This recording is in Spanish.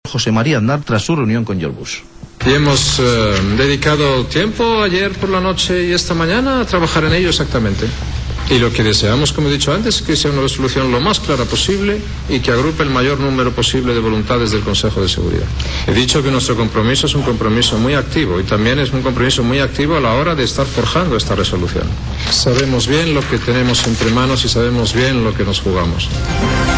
José María Aznar tras su reunión con George Bush. Y hemos dedicado tiempo ayer por la noche y esta mañana a trabajar en ello exactamente. Y lo que deseamos, como he dicho antes, es que sea una resolución lo más clara posible y que agrupe el mayor número posible de voluntades del Consejo de Seguridad. He dicho que nuestro compromiso es un compromiso muy activo y también es un compromiso muy activo a la hora de estar forjando esta resolución. Sabemos bien lo que tenemos entre manos y sabemos bien lo que nos jugamos.